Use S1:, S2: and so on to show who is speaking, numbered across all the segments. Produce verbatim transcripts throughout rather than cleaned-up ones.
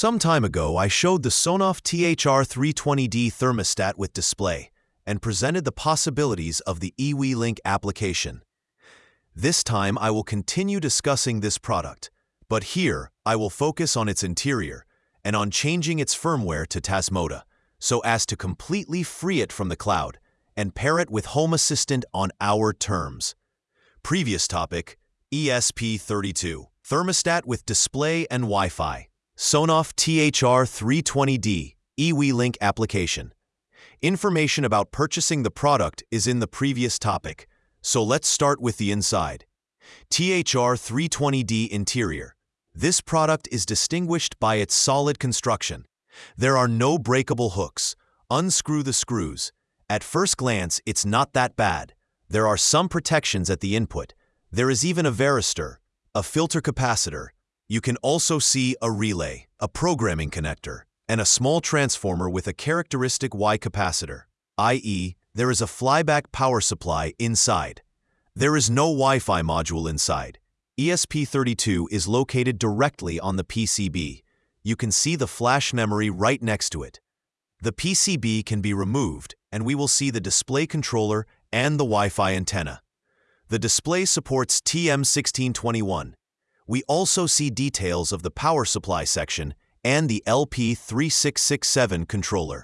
S1: Some time ago, I showed the Sonoff T H R three twenty D thermostat with display and presented the possibilities of the eWeLink application. This time, I will continue discussing this product, but here I will focus on its interior and on changing its firmware to Tasmota so as to completely free it from the cloud and pair it with Home Assistant on our terms. Previous topic, E S P thirty-two, thermostat with display and Wi-Fi. Sonoff T H R three twenty D eWeLink application. Information about purchasing the product is in the previous topic, so let's start with the inside. T H R three twenty D interior. This product is distinguished by its solid construction. There are no breakable hooks. Unscrew the screws. At first glance, it's not that bad. There are some protections at the input. There is even a varistor, a filter capacitor. You can also see a relay, a programming connector, and a small transformer with a characteristic Y capacitor, that is, there is a flyback power supply inside. There is no Wi-Fi module inside. E S P thirty-two is located directly on the P C B. You can see the flash memory right next to it. The P C B can be removed, and we will see the display controller and the Wi-Fi antenna. The display supports T M sixteen twenty-one. We also see details of the power supply section and the L P three six six seven controller.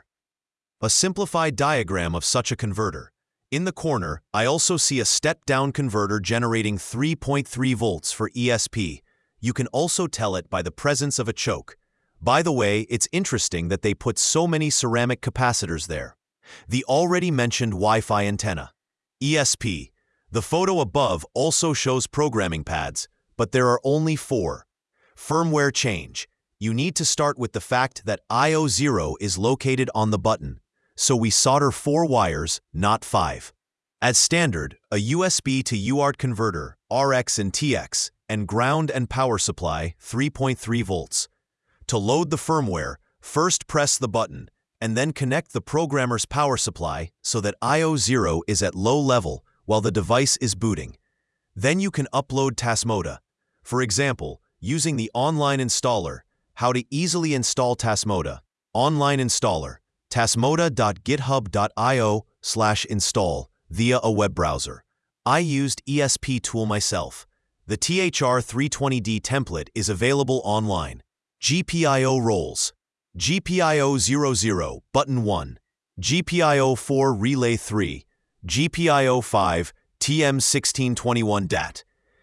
S1: A simplified diagram of such a converter. In the corner, I also see a step-down converter generating three point three volts for E S P. You can also tell it by the presence of a choke. By the way, it's interesting that they put so many ceramic capacitors there. The already mentioned Wi-Fi antenna. E S P. The photo above also shows programming pads, but there are only four. Firmware change. You need to start with the fact that I O zero is located on the button, so we solder four wires, not five. As standard, a U S B to U A R T converter, R X and T X, and ground and power supply, three point three volts. To load the firmware, first press the button, and then connect the programmer's power supply so that I O zero is at low level while the device is booting. Then you can upload Tasmota. For example, using the online installer. How to easily install Tasmota. Online installer, tasmota dot github dot i o slash install via a web browser. I used E S P tool myself. The T H R three twenty D template is available online. G P I O roles. G P I O zero zero, button one. G P I O four, relay three. G P I O five, T M sixteen twenty-one D A T.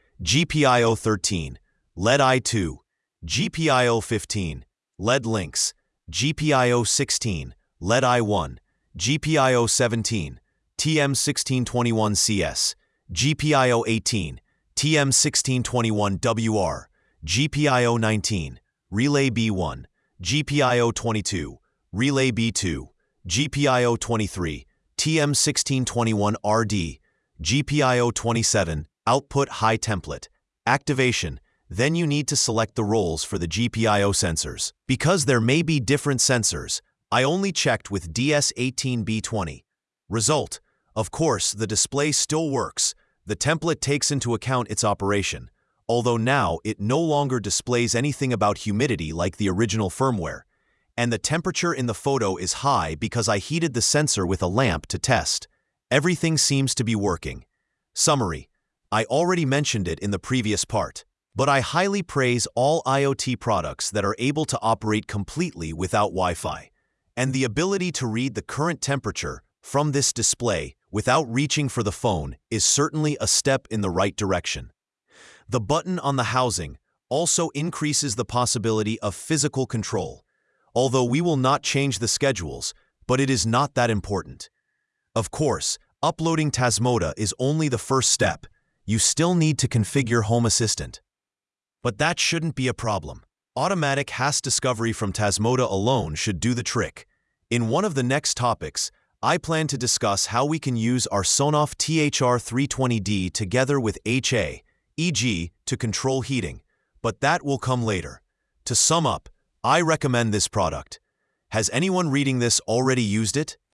S1: G P I O thirteen, L E D I two. G P I O fifteen, L E D links. G P I O sixteen, L E D I one. G P I O seventeen, T M sixteen twenty-one C S. G P I O eighteen, T M sixteen twenty-one W R. G P I O nineteen, Relay B one. G P I O twenty-two, Relay B two. G P I O twenty-three, T M sixteen twenty-one R D. G P I O twenty-seven, Output High Template. Activation. Then you need to select the roles for the G P I O sensors. Because there may be different sensors, I only checked with D S eighteen B twenty. Result. Of course, the display still works. The template takes into account its operation, although now it no longer displays anything about humidity like the original firmware. And the temperature in the photo is high because I heated the sensor with a lamp to test. Everything seems to be working. Summary. I already mentioned it in the previous part, but I highly praise all IoT products that are able to operate completely without Wi-Fi. And the ability to read the current temperature from this display without reaching for the phone is certainly a step in the right direction. The button on the housing also increases the possibility of physical control, although we will not change the schedules, but it is not that important. Of course, uploading Tasmota is only the first step. You still need to configure Home Assistant. But that shouldn't be a problem. Automatic H A S discovery from Tasmota alone should do the trick. In one of the next topics, I plan to discuss how we can use our Sonoff T H R three twenty D together with H A, for example, to control heating, but that will come later. To sum up, I recommend this product. Has anyone reading this already used it?